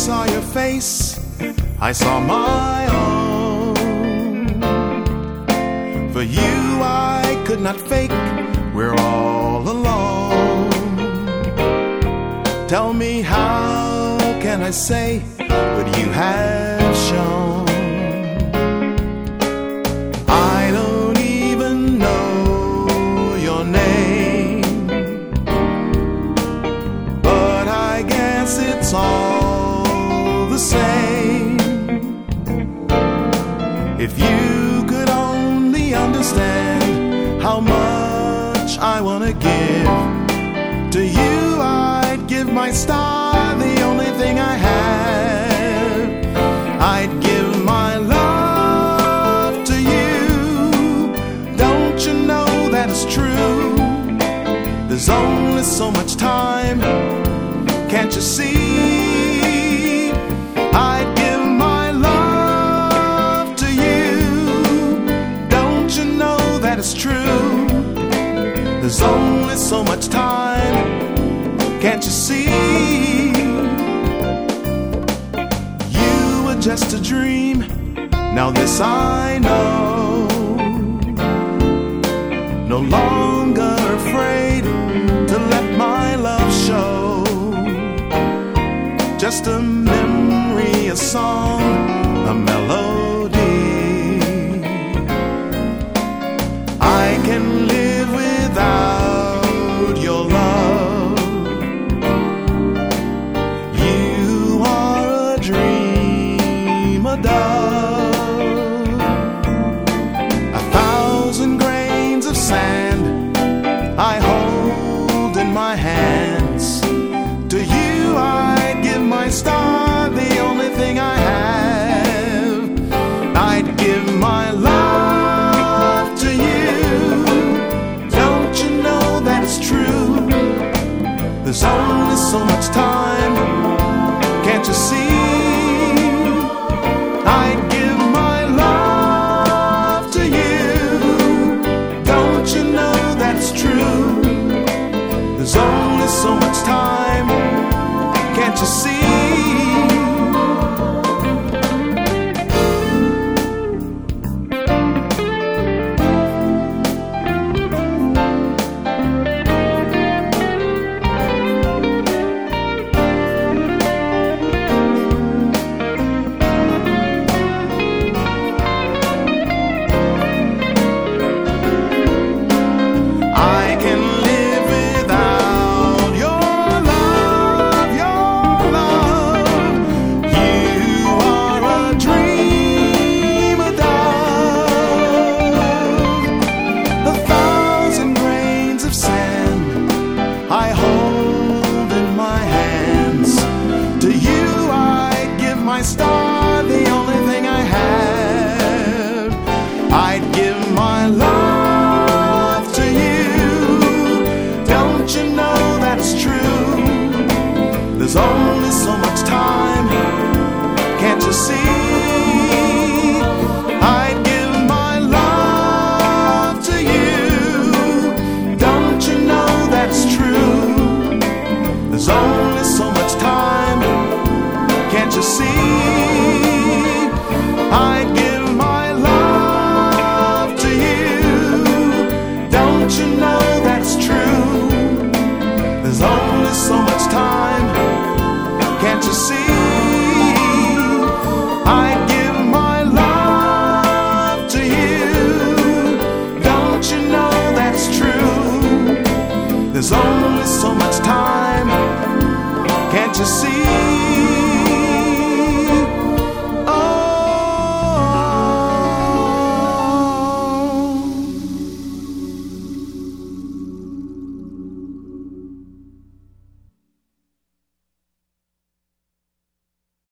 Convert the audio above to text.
saw your face, I saw my own. For you I could not fake, we're all alone. Tell me, how can I say what you have shown? I don't even know your name, but I guess it's all the same. If you could only understand how much I wanna give to you, I'd give my star, the only thing I have. I'd give my love to you. Don't you know that it's true? There's only so much time, can't you see? I'd give my love to you. Don't you know that it's true? There's only so much time, can't you see? You were just a dream, now this I know. No longer afraid to let my love show. Just a memory, a song, a melody. I can live without your love. You are a dream, a dove. 1,000 grains of sand I hold in my hands. To you I'd give my star, the only thing I have. I'd give my love to you. Don't you know that it's true? There's only so much time, can't you see? I'd give my love to you. Don't you know that's true? There's only so much time, can't you see? I hold in my hands. To you I'd give my star, the only thing I have. I'd give my love to you. Don't you know that's true? There's only so much time, can't you see? I'd give my love to you. Don't you know that's true? There's only so much time, can't you see? I'd give my love to you. Don't you know that's true? There's only so much time, can't you see? I'd give my love to you. Don't you know that's true? There's only so much time, can't you see?